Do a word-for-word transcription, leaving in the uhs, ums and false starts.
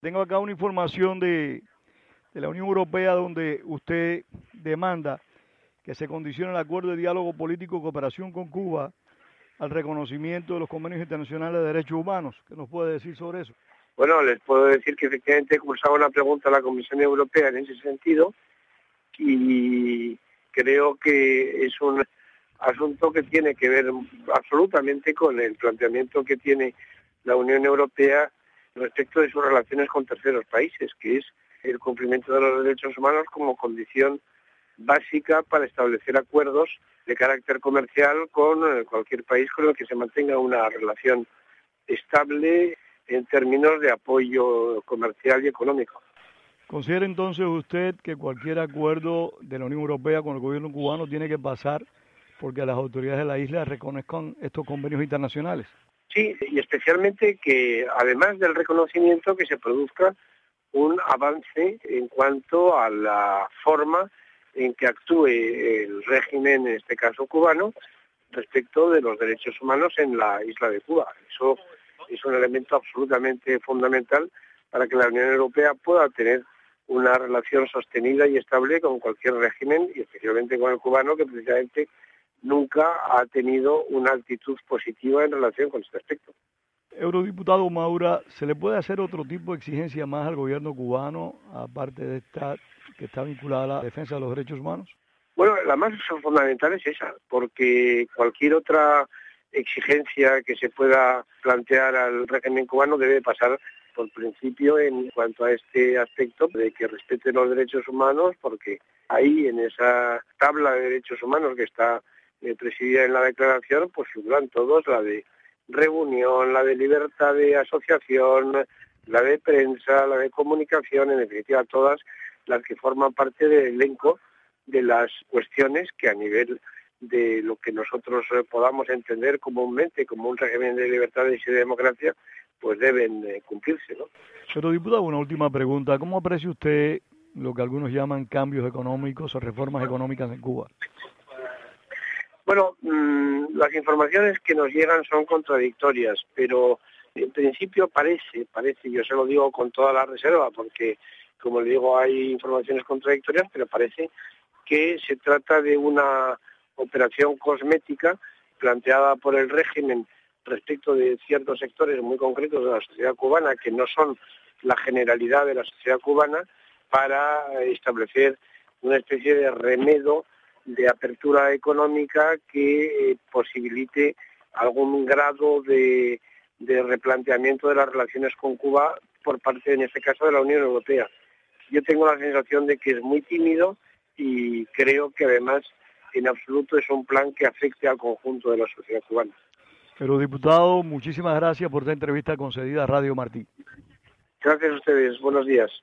Tengo acá una información de, de la Unión Europea donde usted demanda que se condicione el acuerdo de diálogo político y cooperación con Cuba al reconocimiento de los convenios internacionales de derechos humanos. ¿Qué nos puede decir sobre eso? Bueno, les puedo decir que efectivamente cursaba una pregunta a la Comisión Europea en ese sentido y creo que es un asunto que tiene que ver absolutamente con el planteamiento que tiene la Unión Europea respecto de sus relaciones con terceros países, que es el cumplimiento de los derechos humanos como condición básica para establecer acuerdos de carácter comercial con cualquier país con el que se mantenga una relación estable en términos de apoyo comercial y económico. ¿Considera entonces usted que cualquier acuerdo de la Unión Europea con el gobierno cubano tiene que pasar porque las autoridades de la isla reconozcan estos convenios internacionales? Sí, y especialmente que además del reconocimiento que se produzca un avance en cuanto a la forma en que actúe el régimen, en este caso cubano, respecto de los derechos humanos en la isla de Cuba. Eso es un elemento absolutamente fundamental para que la Unión Europea pueda tener una relación sostenida y estable con cualquier régimen, y especialmente con el cubano, que precisamente nunca ha tenido una actitud positiva en relación con este aspecto. Eurodiputado Maura, ¿se le puede hacer otro tipo de exigencia más al gobierno cubano, aparte de esta que está vinculada a la defensa de los derechos humanos? Bueno, la más fundamental es esa, porque cualquier otra exigencia que se pueda plantear al régimen cubano debe pasar por principio en cuanto a este aspecto de que respete los derechos humanos, porque ahí en esa tabla de derechos humanos que está eh, presidida en la declaración, pues figuran todos, la de reunión, la de libertad de asociación, la de prensa, la de comunicación, en definitiva todas las que forman parte del elenco de las cuestiones que a nivel de lo que nosotros podamos entender comúnmente como un régimen de libertades y de democracia, pues deben eh, cumplirse, ¿no? Pero, diputado, una última pregunta. ¿Cómo aprecia usted lo que algunos llaman cambios económicos o reformas económicas en Cuba? Bueno, mmm, las informaciones que nos llegan son contradictorias, pero en principio parece, parece, yo se lo digo con toda la reserva, porque, como le digo, hay informaciones contradictorias, pero parece que se trata de una operación cosmética planteada por el régimen respecto de ciertos sectores muy concretos de la sociedad cubana, que no son la generalidad de la sociedad cubana, para establecer una especie de remedo de apertura económica que eh, posibilite algún grado de, de replanteamiento de las relaciones con Cuba por parte, en este caso, de la Unión Europea. Yo tengo la sensación de que es muy tímido y creo que además en absoluto es un plan que afecte al conjunto de la sociedad cubana. Pero, diputado, muchísimas gracias por esta entrevista concedida a Radio Martí. Gracias a ustedes. Buenos días.